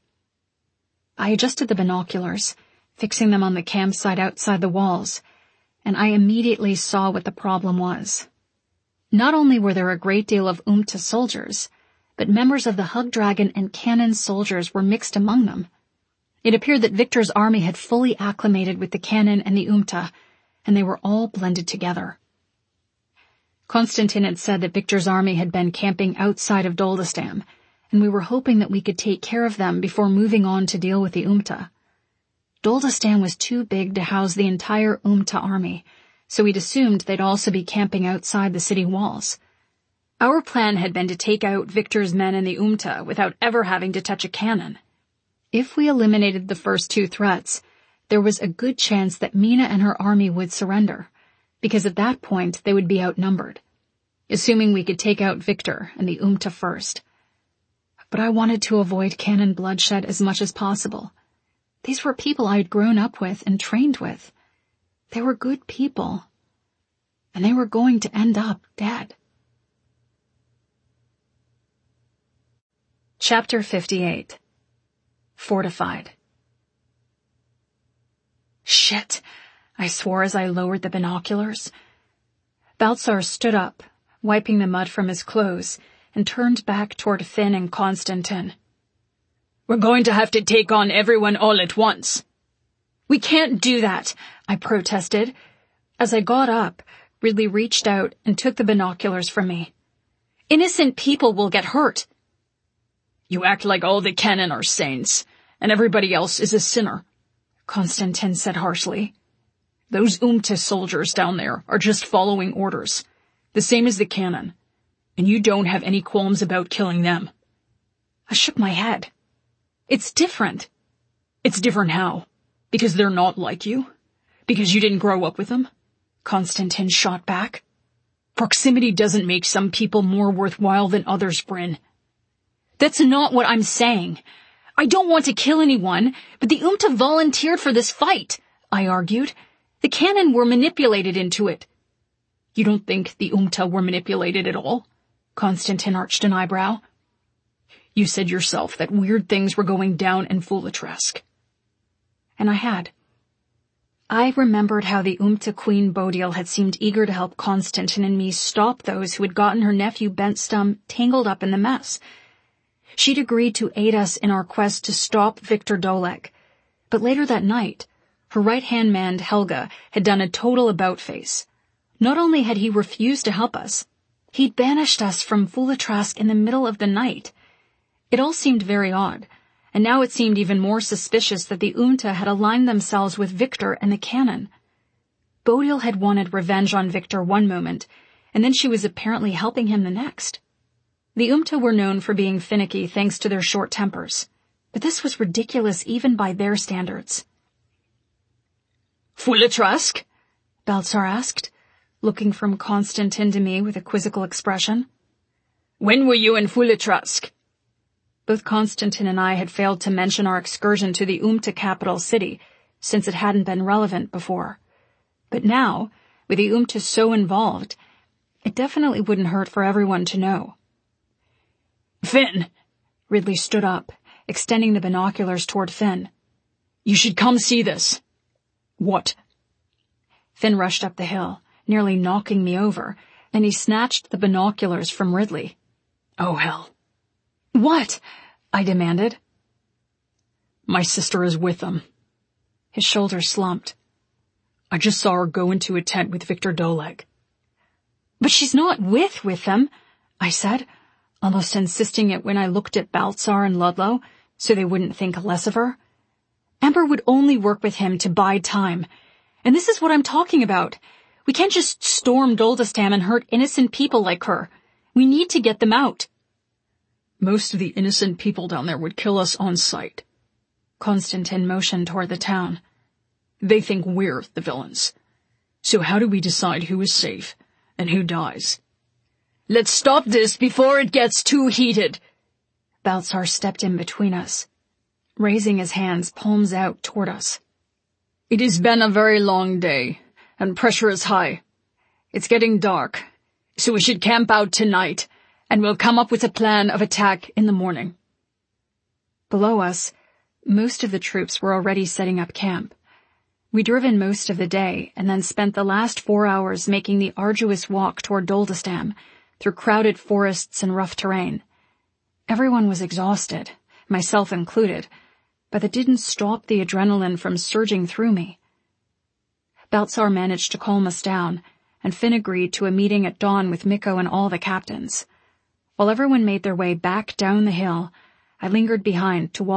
I adjusted the binoculars, fixing them on the campsite outside the walls, and I immediately saw what the problem was. Not only were there a great deal of Umta soldiers, but members of the Hugdragon and Cannon soldiers were mixed among them. It appeared that Victor's army had fully acclimated with the Cannon and the Umta, and they were all blended together. Constantin had said that Victor's army had been camping outside of Doldestam, and we were hoping that we could take care of them before moving on to deal with the Umta. Doldestam was too big to house the entire Umta army, so we'd assumed they'd also be camping outside the city walls. Our plan had been to take out Victor's men in the Umta without ever having to touch a cannon. If we eliminated the first two threats, there was a good chance that Mina and her army would surrender, because at that point they would be outnumbered, assuming we could take out Victor and the Umta first. But I wanted to avoid cannon bloodshed as much as possible. These were people I had grown up with and trained with. They were good people, and they were going to end up dead. Chapter fifty-eight. Fortified. Shit, I swore as I lowered the binoculars. Baltzar stood up, wiping the mud from his clothes, and turned back toward Finn and Constantin. We're going to have to take on everyone all at once. We can't do that, I protested. As I got up, Ridley reached out and took the binoculars from me. Innocent people will get hurt. You act like all the cannon are saints, and everybody else is a sinner, Constantin said harshly. Those Umta soldiers down there are just following orders, the same as the cannon, and you don't have any qualms about killing them. I shook my head. It's different. It's different how? Because they're not like you? Because you didn't grow up with them? Constantin shot back. Proximity doesn't make some people more worthwhile than others, Bryn. That's not what I'm saying. I don't want to kill anyone, but the Umta volunteered for this fight, I argued. The cannon were manipulated into it. You don't think the Umta were manipulated at all? Constantin arched an eyebrow. You said yourself that weird things were going down in Fulatresk. And I had. I remembered how the Umta Queen Bodil had seemed eager to help Constantin and me stop those who had gotten her nephew Bentstum tangled up in the mess. She'd agreed to aid us in our quest to stop Victor Dolek, but later that night, her right-hand man Helga had done a total about-face. Not only had he refused to help us, he'd banished us from Fulatresk in the middle of the night. It all seemed very odd, and now it seemed even more suspicious that the Umta had aligned themselves with Victor and the cannon. Bodil had wanted revenge on Victor one moment, and then she was apparently helping him the next. The Umta were known for being finicky thanks to their short tempers, but this was ridiculous even by their standards. Fulatresk? Baltzar asked, looking from Constantin to me with a quizzical expression. When were you in Fulatresk? Both Constantin and I had failed to mention our excursion to the Umta capital city, since it hadn't been relevant before. But now, with the Umta so involved, it definitely wouldn't hurt for everyone to know. Finn! Ridley stood up, extending the binoculars toward Finn. You should come see this. What? Finn rushed up the hill, nearly knocking me over, and he snatched the binoculars from Ridley. Oh, hell. What? I demanded. My sister is with them. His shoulders slumped. I just saw her go into a tent with Victor Dolek. But she's not with with them, I said, almost insisting it when I looked at Baltzar and Ludlow, so they wouldn't think less of her. Ember would only work with him to buy time. And this is what I'm talking about. We can't just storm Doldestam and hurt innocent people like her. We need to get them out. Most of the innocent people down there would kill us on sight. Constantin motioned toward the town. They think we're the villains. So how do we decide who is safe and who dies? Let's stop this before it gets too heated. Baltzar stepped in between us, raising his hands palms out toward us. It has been a very long day, and pressure is high. It's getting dark, so we should camp out tonight, and we'll come up with a plan of attack in the morning. Below us, most of the troops were already setting up camp. We'd driven most of the day, and then spent the last four hours making the arduous walk toward Doldestam, through crowded forests and rough terrain. Everyone was exhausted, myself included, but that didn't stop the adrenaline from surging through me. Baltzar managed to calm us down, and Finn agreed to a meeting at dawn with Mikko and all the captains. While everyone made their way back down the hill, I lingered behind to watch